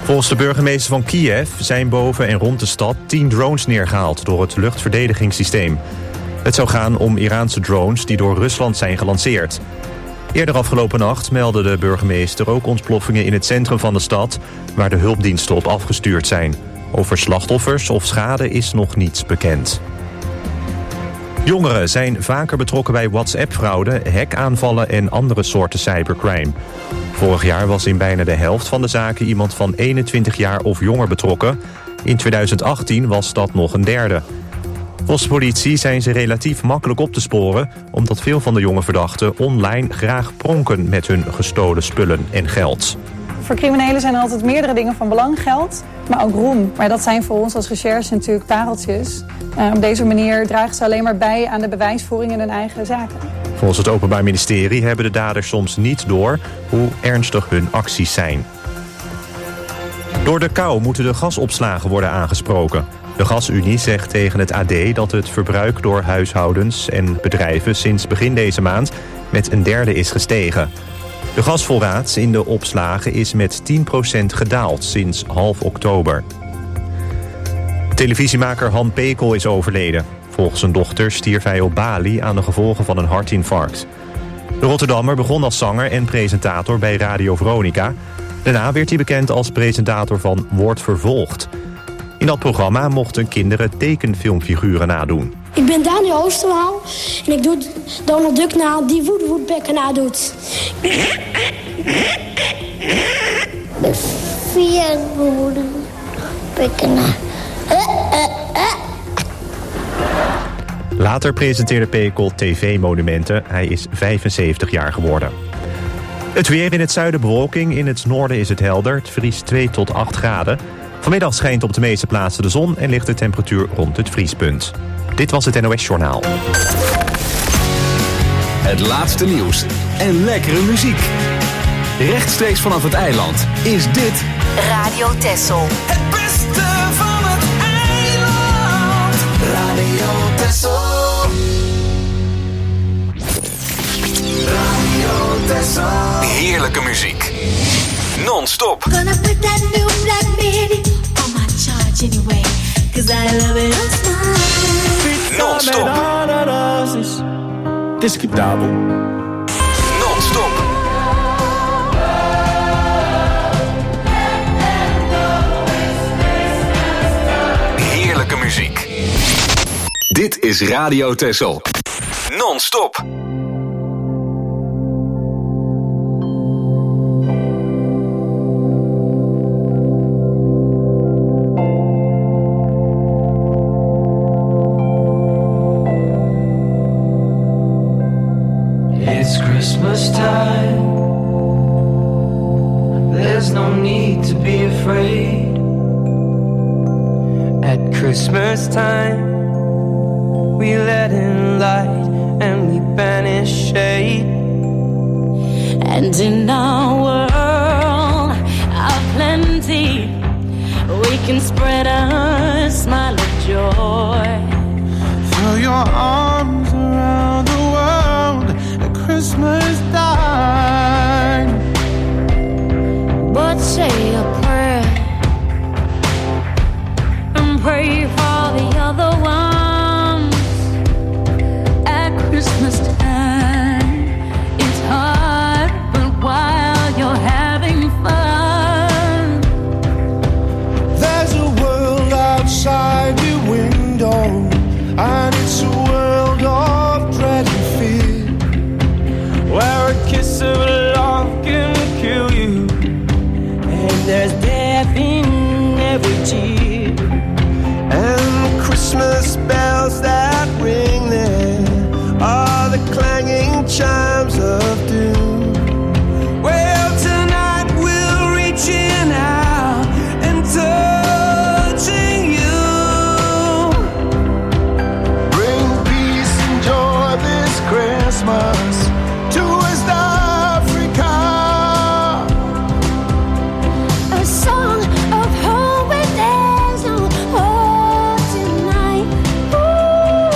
Volgens de burgemeester van Kiev zijn boven en rond de stad 10 drones neergehaald door het luchtverdedigingssysteem. Het zou gaan om Iraanse drones die door Rusland zijn gelanceerd. Eerder afgelopen nacht meldde de burgemeester ook ontploffingen in het centrum van de stad, waar de hulpdiensten op afgestuurd zijn. Over slachtoffers of schade is nog niets bekend. Jongeren zijn vaker betrokken bij WhatsApp-fraude, hackaanvallen en andere soorten cybercrime. Vorig jaar was in bijna de helft van de zaken iemand van 21 jaar of jonger betrokken. In 2018 was dat nog een derde. Volgens de politie zijn ze relatief makkelijk op te sporen, omdat veel van de jonge verdachten online graag pronken met hun gestolen spullen en geld. Voor criminelen zijn er altijd meerdere dingen van belang. Geld, maar ook roem. Maar dat zijn voor ons als recherche natuurlijk pareltjes. Op deze manier dragen ze alleen maar bij aan de bewijsvoering in hun eigen zaken. Volgens het Openbaar Ministerie hebben de daders soms niet door hoe ernstig hun acties zijn. Door de kou moeten de gasopslagen worden aangesproken. De Gasunie zegt tegen het AD dat het verbruik door huishoudens en bedrijven sinds begin deze maand met een derde is gestegen. De gasvoorraad in de opslagen is met 10% gedaald sinds half oktober. Televisiemaker Han Pekel is overleden. Volgens zijn dochter stierf hij op Bali aan de gevolgen van een hartinfarct. De Rotterdammer begon als zanger en presentator bij Radio Veronica. Daarna werd hij bekend als presentator van Wordt Vervolgd. In dat programma mochten kinderen tekenfilmfiguren nadoen. Ik ben Daniel Oosterwaal en ik doe Donald Duck na die Woodpecker nadoet. De 4 Woodpecker na. Later presenteerde Pekel tv-monumenten. Hij is 75 jaar geworden. Het weer: in het zuiden bewolking, in het noorden is het helder. Het vriest 2 tot 8 graden. Vanmiddag schijnt op de meeste plaatsen de zon en ligt de temperatuur rond het vriespunt. Dit was het NOS Journaal. Het laatste nieuws en lekkere muziek. Rechtstreeks vanaf het eiland is dit Radio Texel. Het beste van het eiland. Radio Texel. Radio Texel. heerlijke muziek. Non-stop. Gonna put that new black baby on my charge anyway. 'Cause I love it Non-stop. Discutabel. Non-stop. Heerlijke muziek. Dit is Radio Texel. Non-stop. It's Christmas time. There's no need to be afraid. At Christmas time, we let in light and we banish shade. And in our world of plenty, we can spread a smile of joy. Throw your arms around the world at Christmas time. But say a prayer and pray for the other ones. At Christmas time, it's hard, but while you're having fun, There's a world outside the window, and it's a world of dread and fear, Where a kiss of love can kill you, and there's death in every tear. and Christmas bells that ring there are the clanging chimes of doom. Well, tonight we'll reach in out and touching you. Bring peace and joy this Christmas to West Africa. a song of hope when there's no hope tonight. Ooh.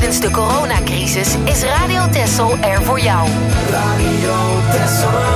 Tijdens de coronacrisis is Radio Texel er voor jou. Radio Texel.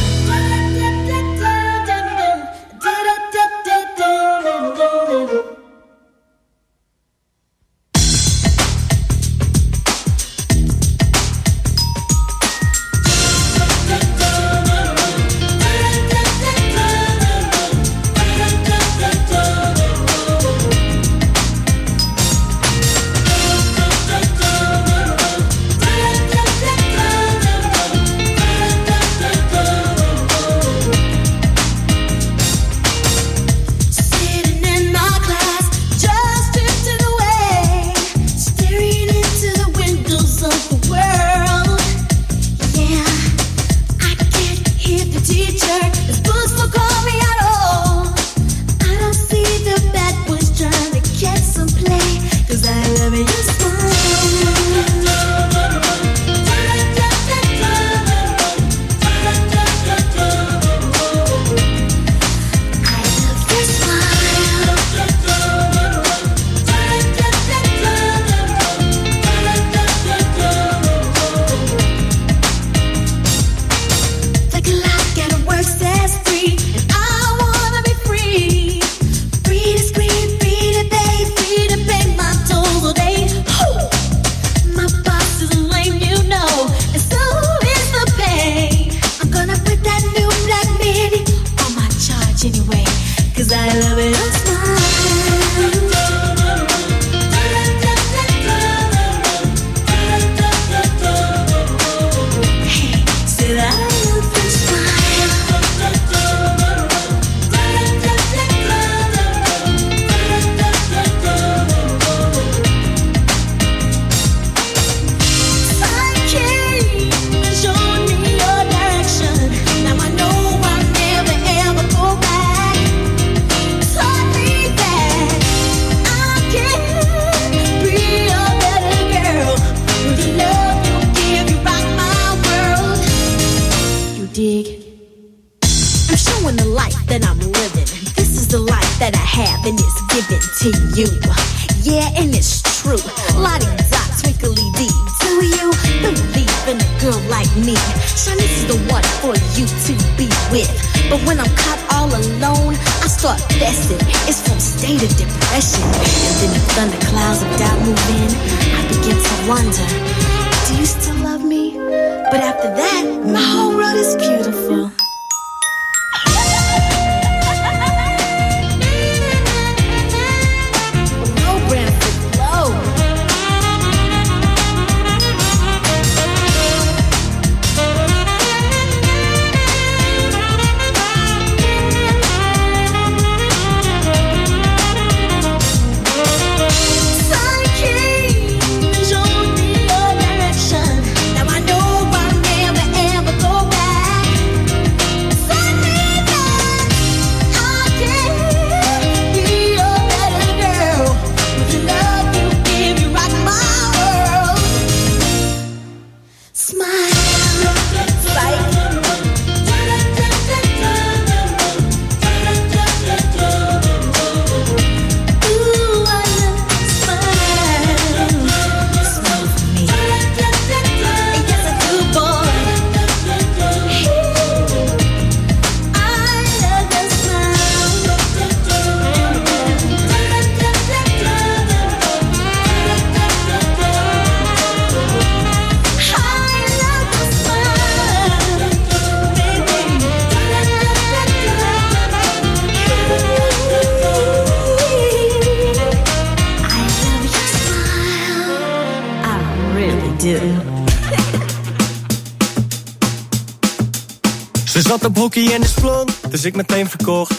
Ze zat op hockey en is blond, dus ik meteen verkocht.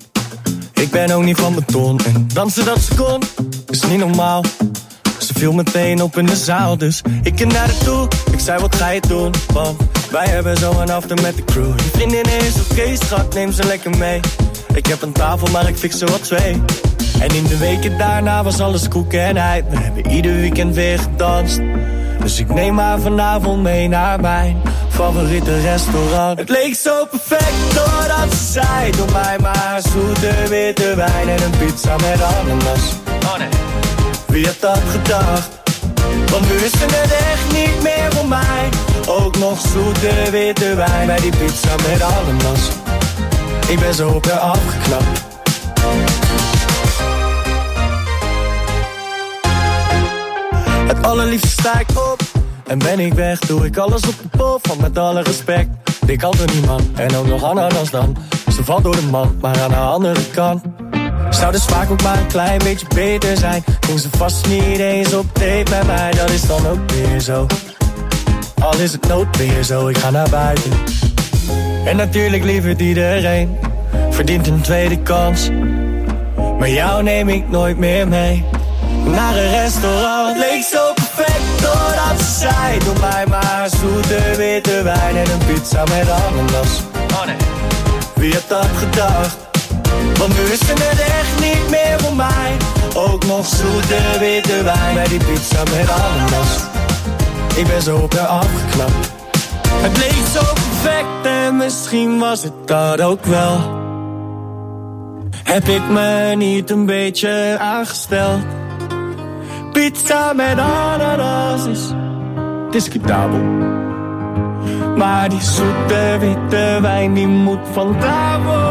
Ik ben ook niet van beton en dansen dat ze kon, is niet normaal. Ze viel meteen op in de zaal, dus ik ging naar haar toe. Ik zei, wat ga je doen? Want wij hebben zo een after met de crew. Je vriendin is oké, schat, neem ze lekker mee. Ik heb een tafel, maar ik fix er wat twee. En in de weken daarna was alles koek en ei. We hebben ieder weekend weer gedanst. Dus ik neem haar vanavond mee naar mijn favoriete restaurant. Het leek zo perfect doordat ze zei, doe mij maar zoete witte wijn en een pizza met ananas. Oh nee. Wie had dat gedacht? Want nu is het echt niet meer voor mij. Ook nog zoete witte wijn bij die pizza met ananas. Ik ben zo op haar afgeknapt. Het allerliefste sta ik op en ben ik weg. Doe ik alles op de pop, van met alle respect. Ik kan er niemand en ook nog ananas dan. Ze valt door de man, maar aan de andere kant. Zou de smaak ook maar een klein beetje beter zijn? Ging ze vast niet eens op date met mij, dat is dan ook weer zo. Al is het noodweer zo, ik ga naar buiten. En natuurlijk lieverd iedereen verdient een tweede kans. Maar jou neem ik nooit meer mee naar een restaurant. Het leek zo perfect doordat ze zei: doe mij maar zoete witte wijn en een pizza met ananas. Oh nee. Wie had dat gedacht? Want nu is het echt niet meer voor mij. Ook nog zoete witte wijn bij die pizza met ananas. Ik ben zo op haar afgeknapt. Het bleek zo perfect en misschien was het dat ook wel. Heb ik me niet een beetje aangesteld? Pizza met ananas is discutabel. Maar die zoete witte wijn die moet van tafel.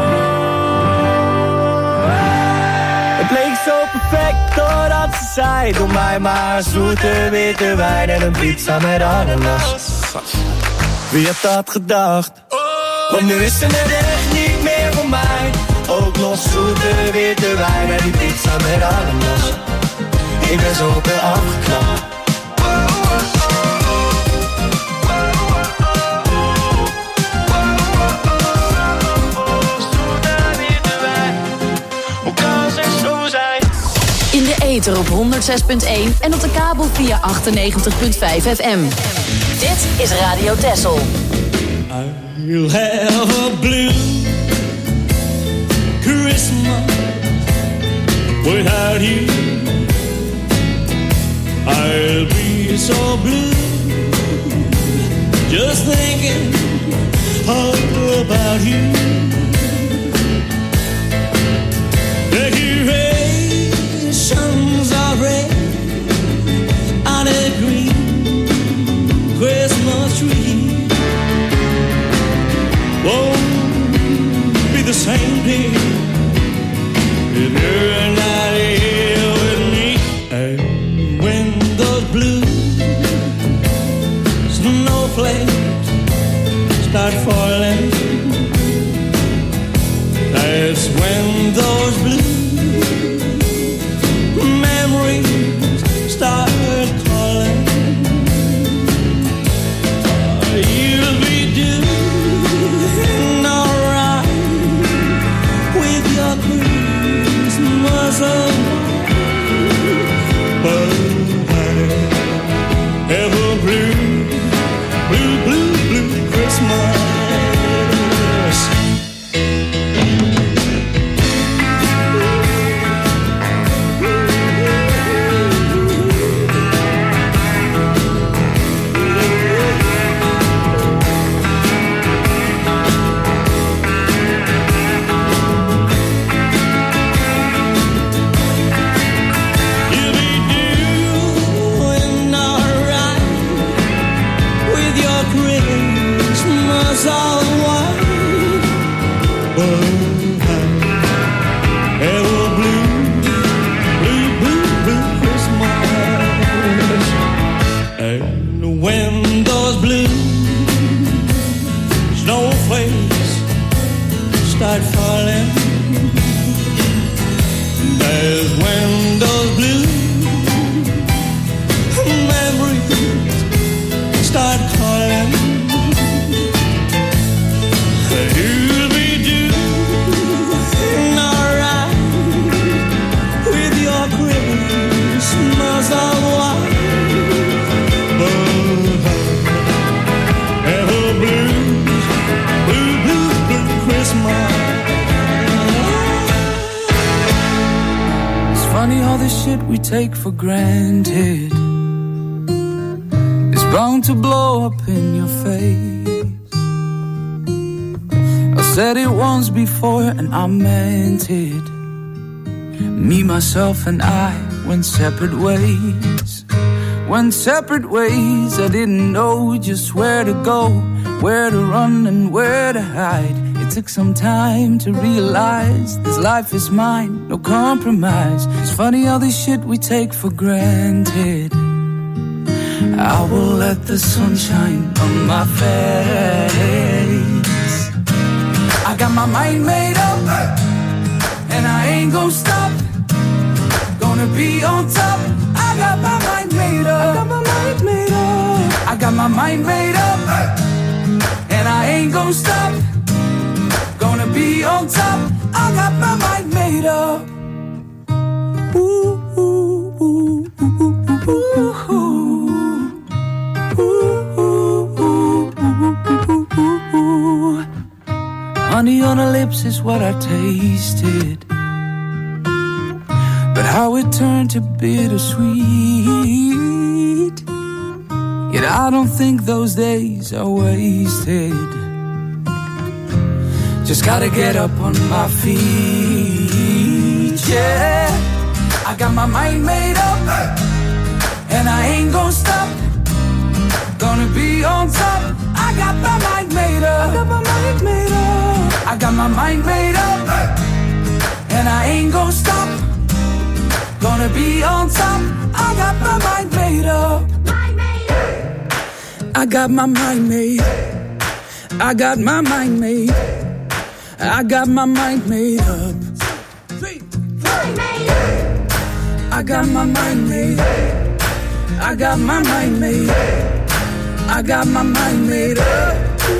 Het leek zo perfect doordat ze zei: doe mij maar zoete witte wijn en een pizza met ananas. Wie had dat gedacht? Want nu is het echt niet meer voor mij. Ook nog zoete witte wijn en die pizza met ananas. Ik ben zo op haar afgeknapt. In de ether op 106.1 en op de kabel via 98.5 FM. Dit is Radio Texel. I'll have a blue Christmas without you. I'll be so blue just thinking all about you. Decorations are red on a green Christmas tree. Won't be the same day if you're not here with me. And when those blue snowflakes start falling, that's when those blue memories start calling. You'll be doing alright with your Christmas away. But I have a blue, blue, blue, blue Christmas. Start falling. There's when those blue memories start calling. You'll be doing alright with your Christmas away. Ever blue, blue, blue, blue Christmas. Funny how the shit we take for granted is bound to blow up in your face. I said it once before and I meant it. Me, myself and I went separate ways. went separate ways. I didn't know just where to go, where to run and where to hide. It took some time to realize this life is mine, no compromise. It's funny all this shit we take for granted. I will let the sun shine on my face. I got my mind made up, and I ain't gon' stop. Gonna be on top. I got my mind made up. I got my mind made up. I got my mind made up, and I ain't gon' stop. Gonna be on top. I got my mind made up. Ooh, ooh, ooh, ooh, ooh, ooh. Honey on her lips is what I tasted, but how it turned to bittersweet. Yet I don't think those days are wasted. Just gotta get up on my feet, yeah. I got my mind made up, and I ain't gon' stop. Gonna be on top. I got my mind made up. I got my mind made up. I got my mind made up, and I ain't gon' stop. Gonna be on top. I got my mind made up. I got my mind made. I got my mind made. I got my mind made up. I got my mind made. I got my mind made. I got my mind made up.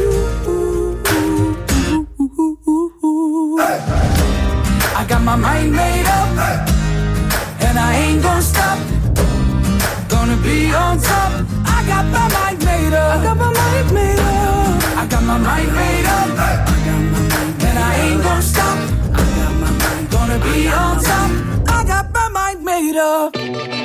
I got my mind made up, and I ain't gon' stop. Gonna be on top. I got my mind made up. I got my mind made up. I got my mind made up, and I ain't gon' stop. Gonna be on top. I got my mind made up.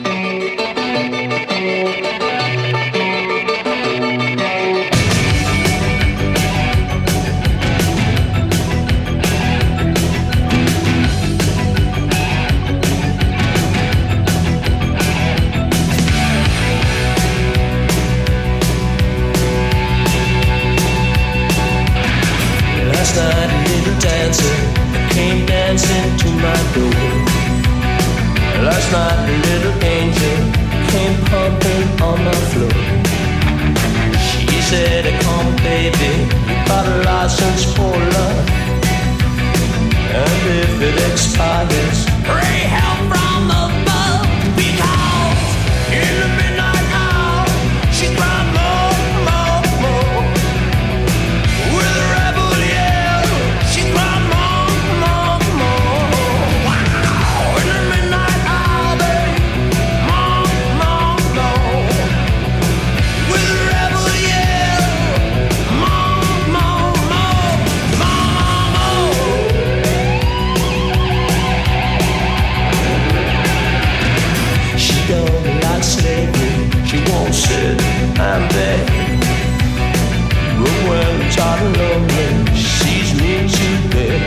Last night a little dancer came dancing to my door. Last night a little angel came pumping on my floor. She said, come baby, you got a license for love, and if it expires, pray help from above. Because in the midnight hour, she cried more, more, more. With a rebel yell, she cried more, more, more. Wow! In the midnight hour, babe, more, more, more. With a rebel yell, more, more, more, more, more. She don't like slavery, she won't sit and beg. But when tired and lonely, she sees me today.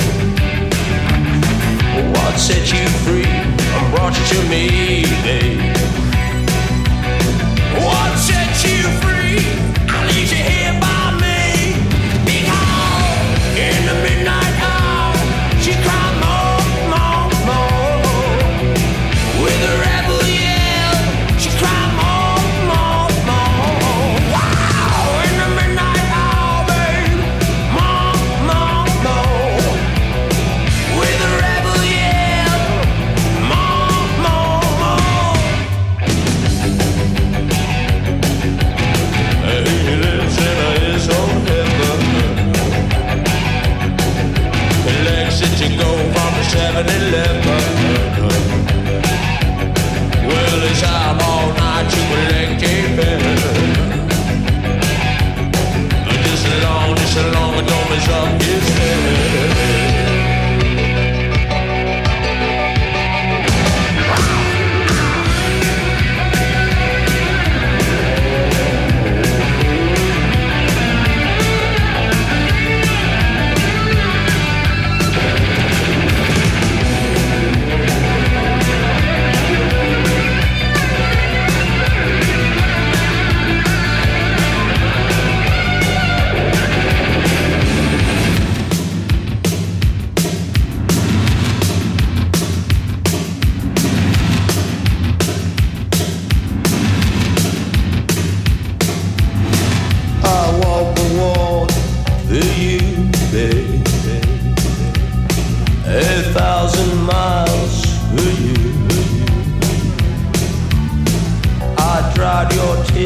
What set you free and brought you to me, babe? What set you free? I leave you here by me. Because in the midnight hour, she cried more, more, more. With a rebel yell, she cried more, more, more. Wow! In the midnight hour, babe, more, more, more. With a rebel yell, more, more, more.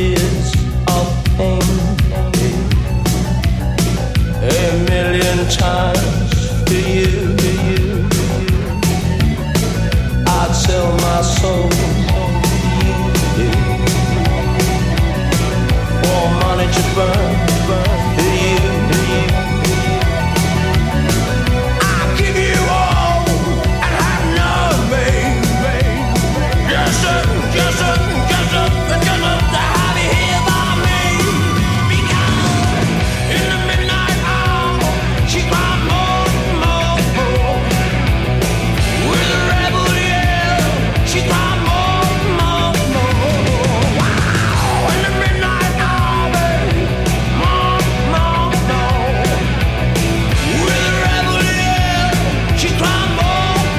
years of pain. A million times to you, I'd sell my soul to you, for money to burn to you. I'd give you all and have nothing. Just to have you here by me. Because in the midnight hour, she cried more. With a rebel yell, she cried more. Wow, in the midnight hour, baby, more. With a rebel yell, she cried more.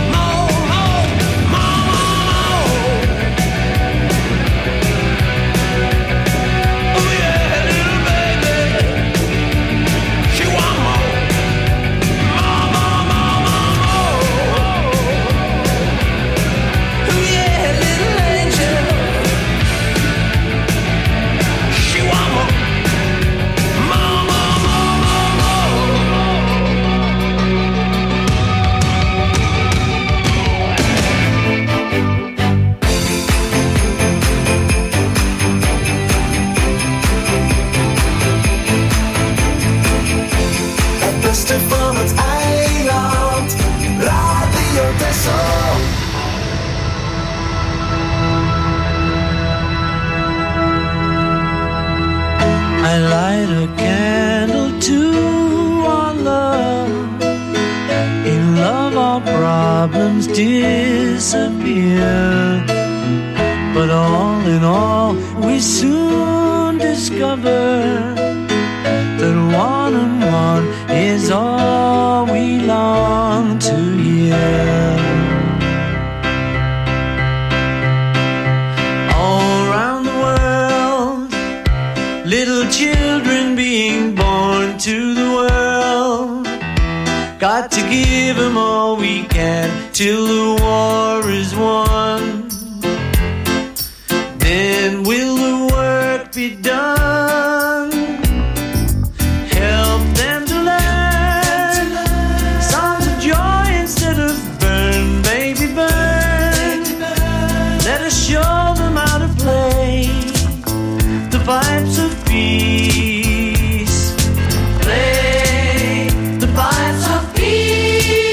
Van het eiland, Radio Texel. I light a candle to our love. In love all problems disappear. But all in all we soon discover that one and one is all we long to hear. All around the world, little children being born to the world. Got to give them all we can till the war is won. Then will the work be done? Help them to learn songs of joy instead of burn, baby, burn. Let us show them how to play the pipes of peace. Play the pipes of peace.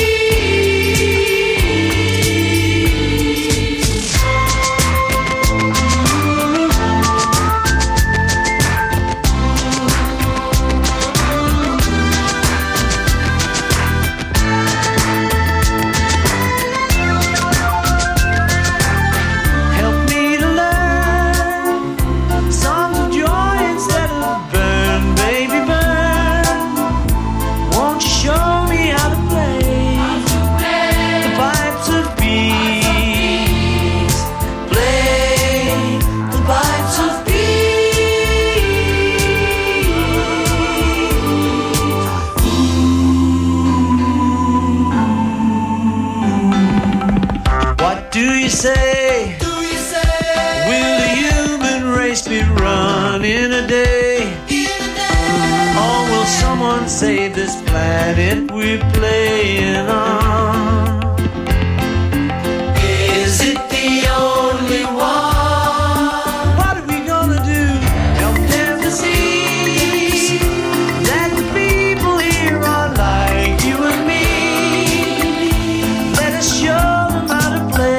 Say, will the human race be run in a day? Or will someone save this planet we're playing on? Is it the only one? What are we gonna do? Help them to see that the people here are like you and me. Let us show them how to play.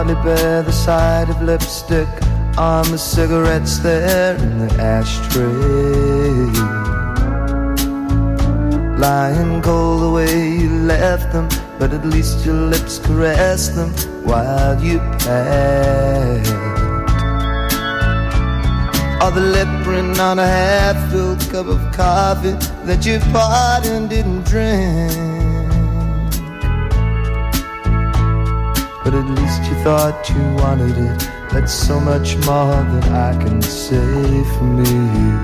hardly bear the sight of lipstick on the cigarettes there in the ashtray. Lying cold the way you left them, but at least your lips caressed them while you passed. Or the lip print on a half-filled cup of coffee that you poured and didn't drink. But at least you thought you wanted it. That's so much more than I can say for me.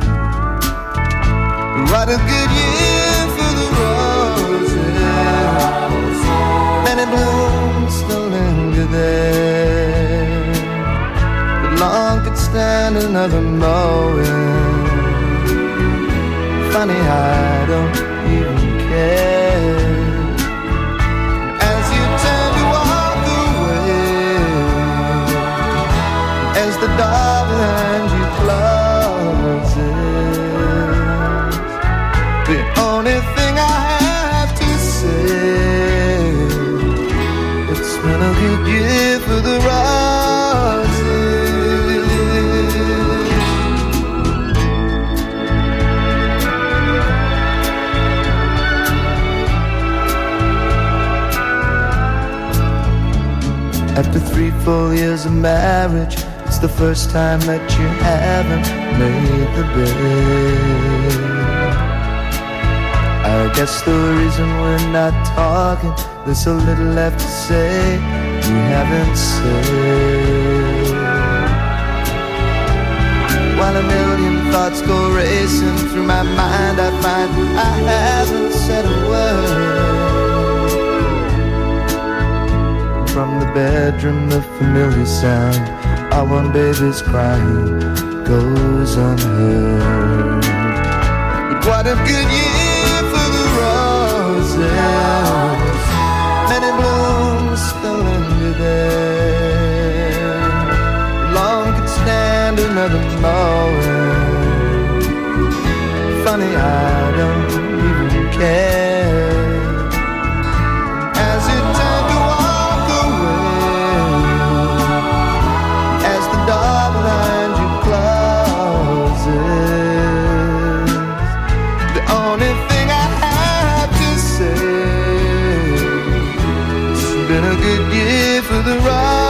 What a good year for the roses. Many blooms still linger there, but long could stand another mowing. Funny, I don't even care. As you turn to walk away, as the door behind you closes, the only thing I have to say, it's been a good year for the roses. After 3 full years of marriage, it's the first time that you haven't made the bed. I guess the reason we're not talking, there's so little left to say you haven't said. While a million thoughts go racing through my mind, I find I haven't said a word. From the bedroom, the familiar sound, our one baby's crying goes unheard. But what a good year for the roses. Many blooms still linger there. Long could stand another mowing. Funny, I don't even care. As you turn to walk away, as the door behind you closes, the only thing I have to say, it's been a good year for the roses.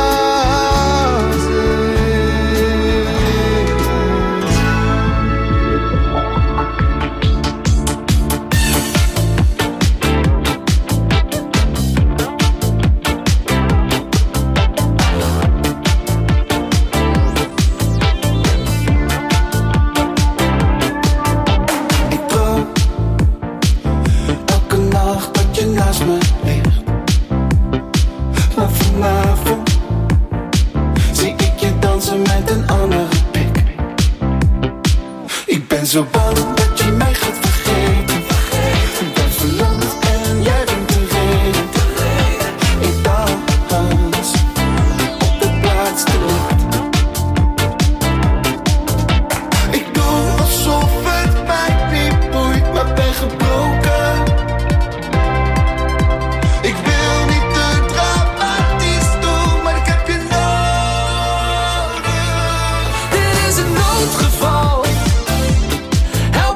Zo bang dat je mij gaat vergeten. Ik ben verlamd en jij bent de reden. Ik dans op de plaats te laat. Ik doe alsof het mij niet boeit, maar ben gebroken. Ik wil niet te dramatisch doen, maar ik heb je nodig. Dit is een noodgeval.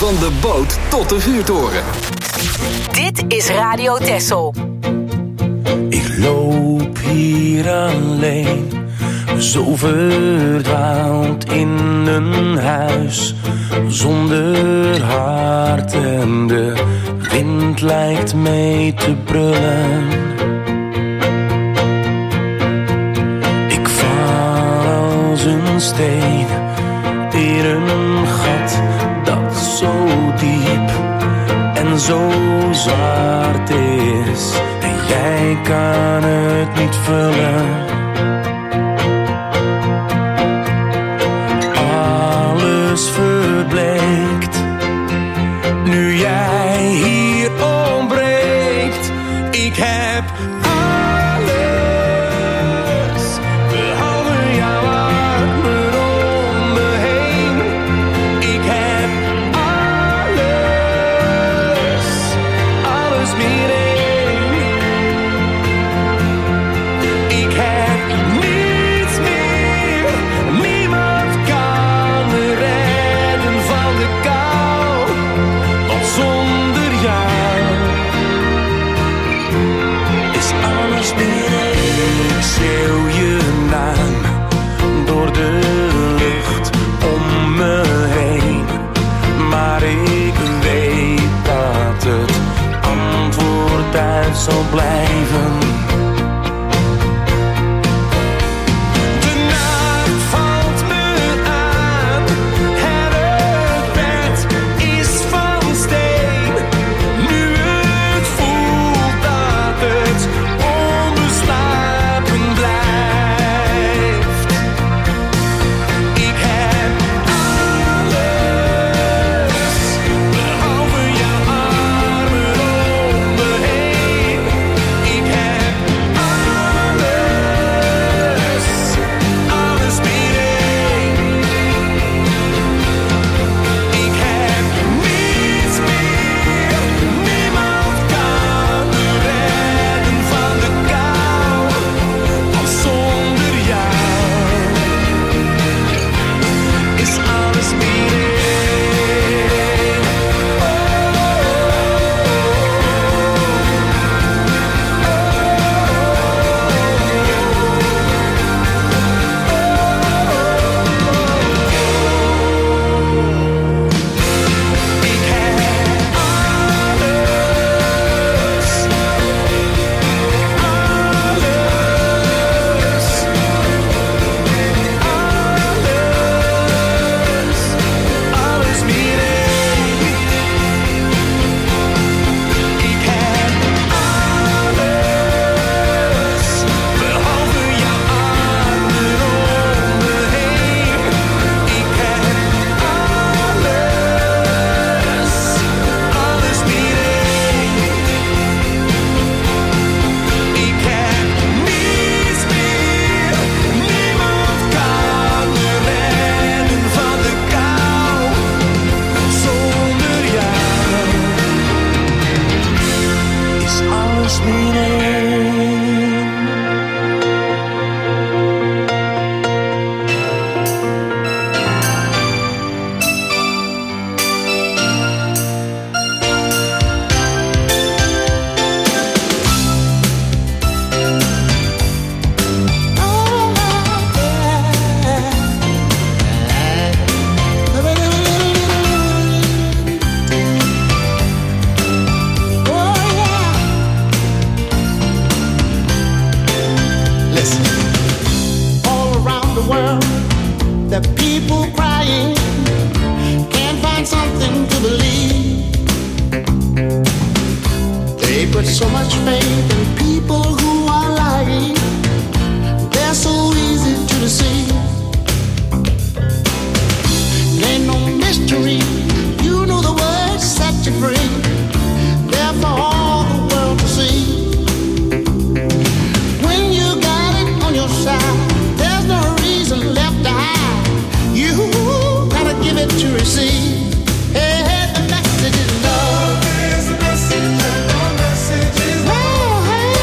Van de boot tot de vuurtoren. Dit is Radio Texel. Ik loop hier alleen, zo verdwaald in een huis, zonder hart en de wind lijkt mee te brullen. Ik val als een steen in een gat dat zo diep en zo zwart is. En jij kan het niet vullen. Alles verbleekt nu jij hier ontbreekt. Ik heb alles behalve jouw armen om me heen. Ik heb alles meer één. Ik heb niets meer, niemand kan me redden van de kou. Want zonder jou is alles meer één. Ik schreeuw je naam door de lucht om me heen. Maar ik weet dat het antwoord uit zal blijven. De nacht valt me aan en het bed is van steen. Nu het voelt dat het onbeslapen blijft. Ik heb alles behalve jouw armen om me heen. Ik heb alles meer één. Ik heb niets meer, niemand kan me redden van de kou. Want zonder jou is alles meer één. Ik heb alles meer één. Ik heb alles behalve jouw armen om me heen. Ik heb alles meer één. Ik heb niets meer, niemand kan me redden van de kou. Zonder jou is alles meer één. Listen, all around the world, the people crying can't find something to believe. They put so much faith in people who are lying. They're so easy to deceive. Ain't no mystery, you know the words set you free. They're for all the world to see. When you got it on your side, there's no reason left to hide. You gotta give it to receive. Hey, the message is love. There's a message, and the message is love. Hey,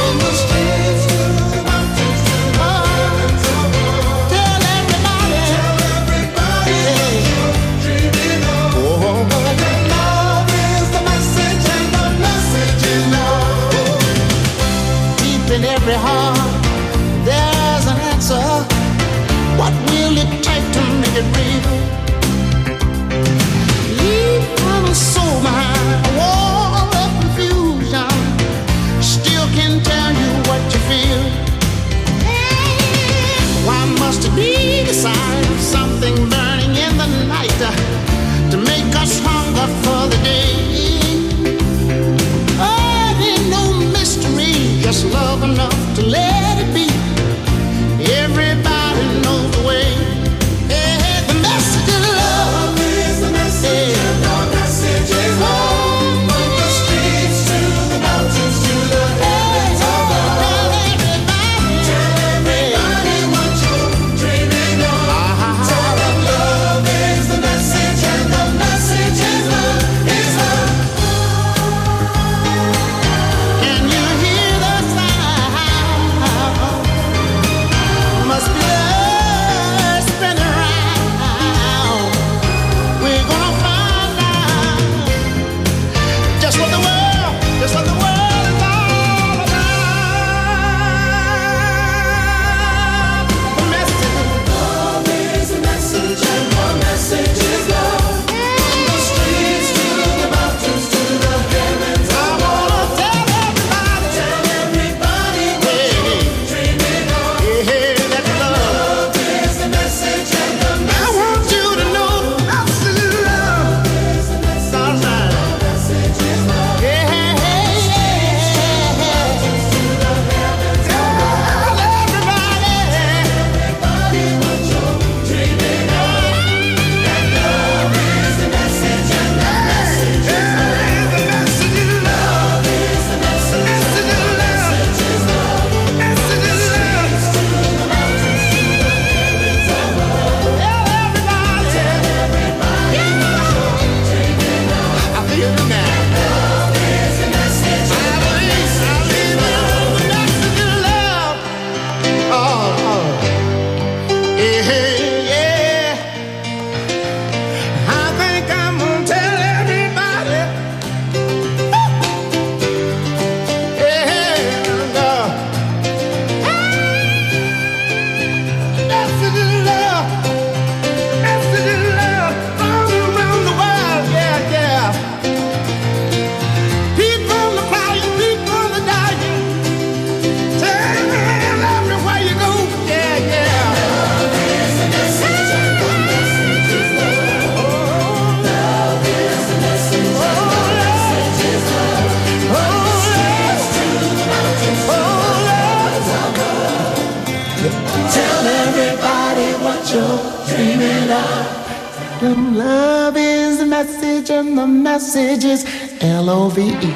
it up. And love is the message, and the message is L-O-V-E.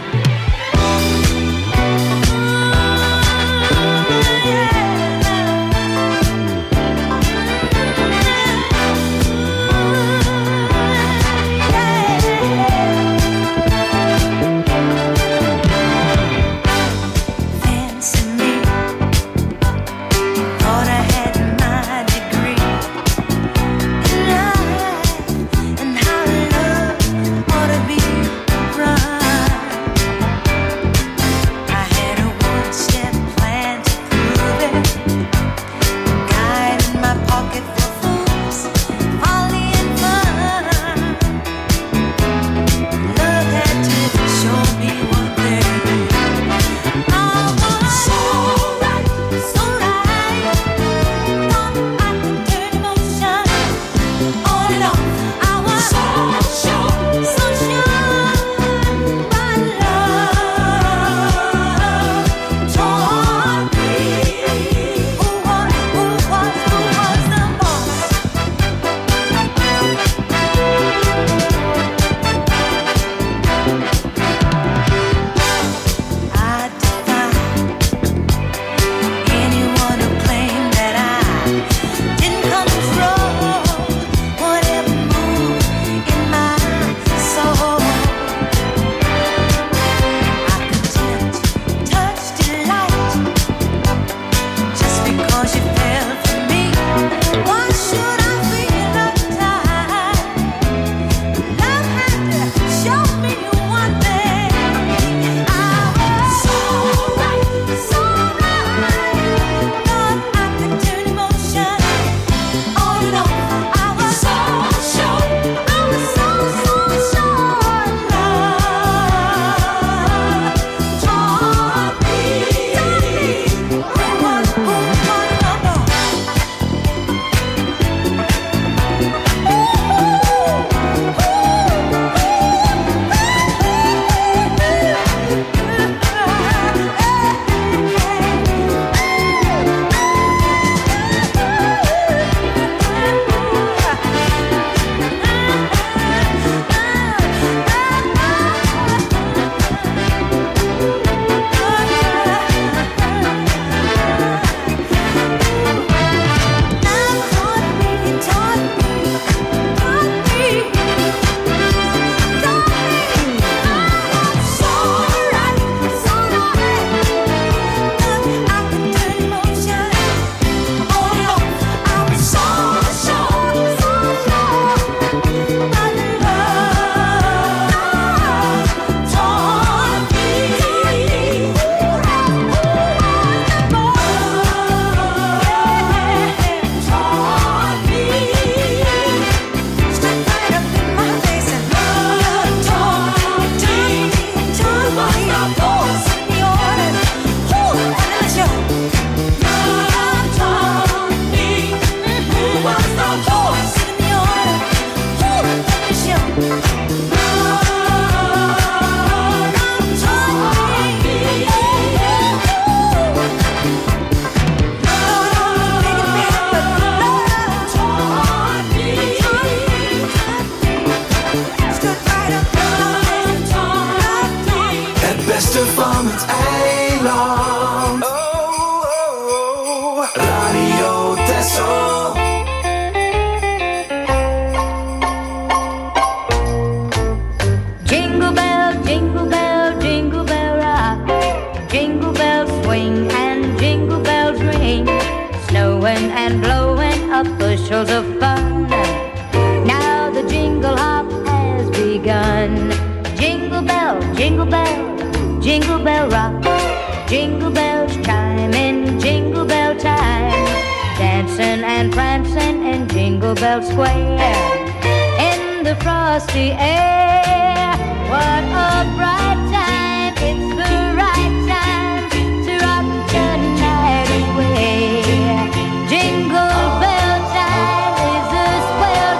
Bushels of fun. Now the jingle hop has begun. Jingle bell, jingle bell rock. Jingle bells chime in jingle bell time. Dancing and prancing in Jingle Bell Square. In the frosty air, what a bright time. It's the right time to rock the night away. Jingle bell time is a swell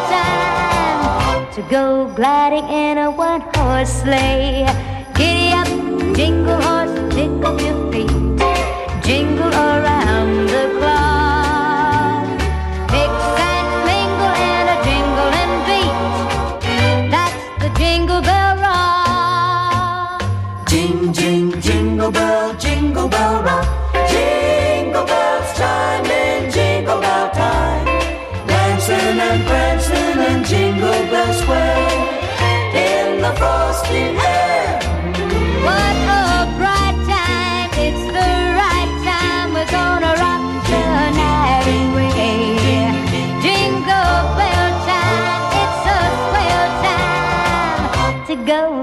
time to go gliding in a one-horse sleigh. Giddy up, jingle horse, pick up your feet. Jingle around the clock. Mix and mingle in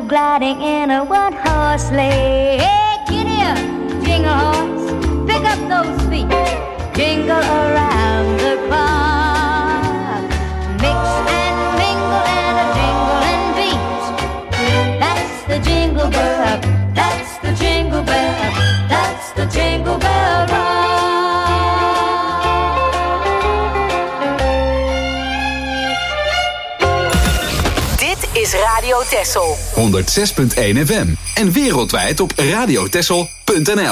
gliding in a one-horse sleigh. Hey, giddy up, jingle horse, pick up those feet, jingle around the clock. Mix and mingle and a jingling beat. That's the jingle bell, that's the jingle bell, that's the jingle bell rock. Is Radio Texel 106.1 FM en wereldwijd op radiotexel.nl.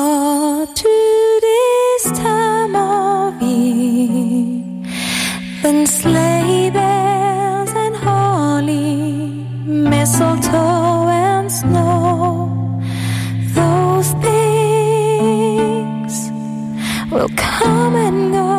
Oh, to this time of year, then sleigh bells and holly, mistletoe and snow, those things will come and go.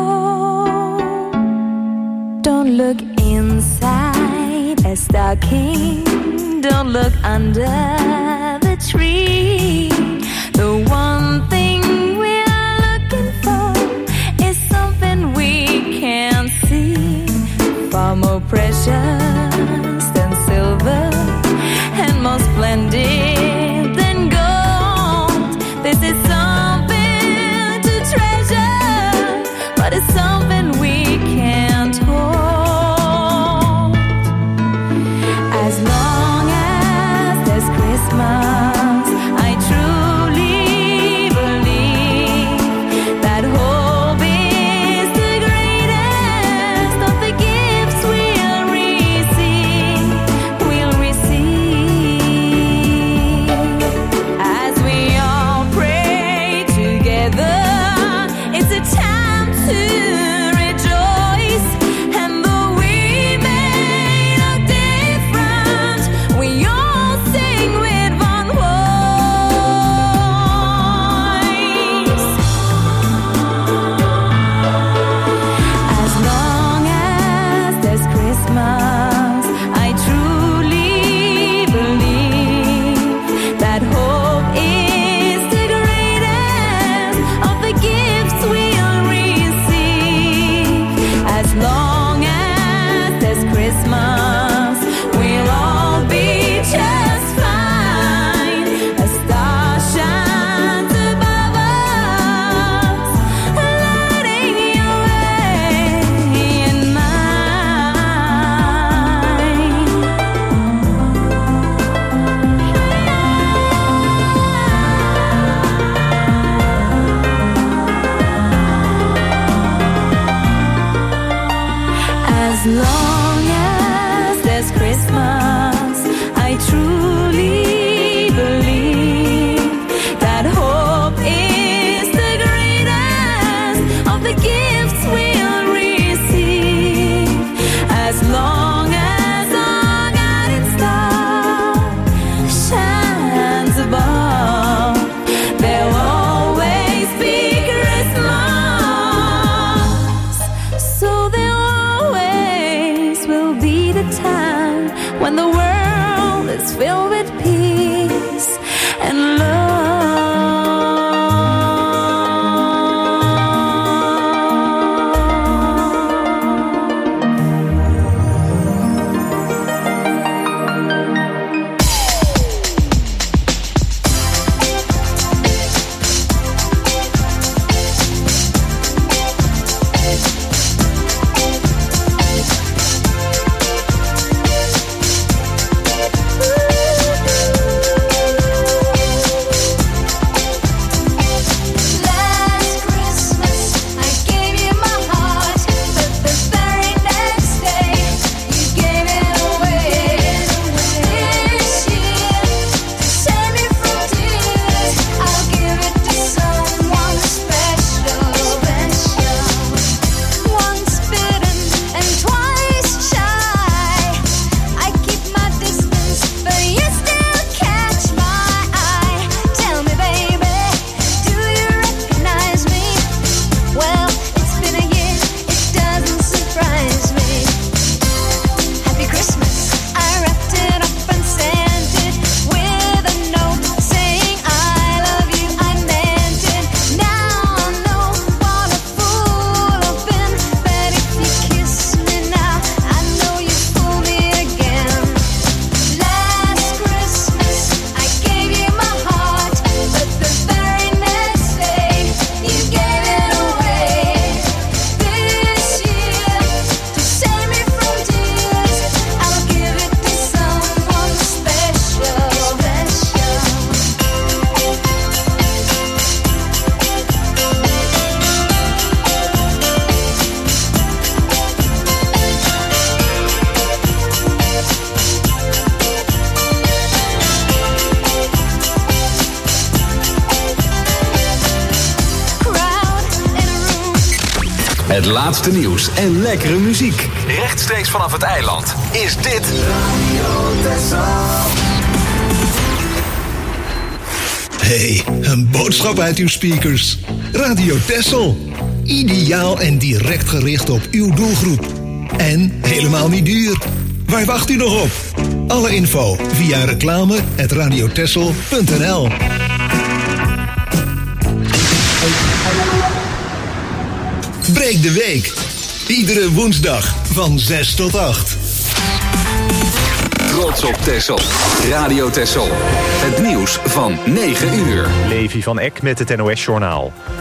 Don't look inside a stocking, don't look under the tree. The one thing we're looking for is something we can't see, far more precious than silver and more splendid than gold. This is something to treasure, but it's something we can't hold. As long as there's Christmas, I truly believe that hope is the greatest of the gifts we'll receive. As we all pray together, it's a time to rejoice. And though we may look different, we all sing with one voice. As long as there's Christmas, I truly believe that hope is the greatest of the gifts we'll receive. As long as there's Christmas, we'll all be just fine. A star shines above us, lighting your way and mine. As long as there's Christmas, I truly believe that hope is the greatest of the gifts we'll receive. As long as our guiding star shines above, there'll always be Christmas. So there always will be the time when the world is filled with peace and love. Het laatste nieuws en lekkere muziek. Rechtstreeks vanaf het eiland is dit Radio Texel. Hey, een boodschap uit uw speakers. Radio Texel. Ideaal en direct gericht op uw doelgroep. En helemaal niet duur. Waar wacht u nog op? Alle info via reclame@radiotexel.nl. Breek de week. Iedere woensdag van 6 tot 8. Trots op Texel. Radio Texel. Het nieuws van 9 uur. Levi van Eck met het NOS-journaal.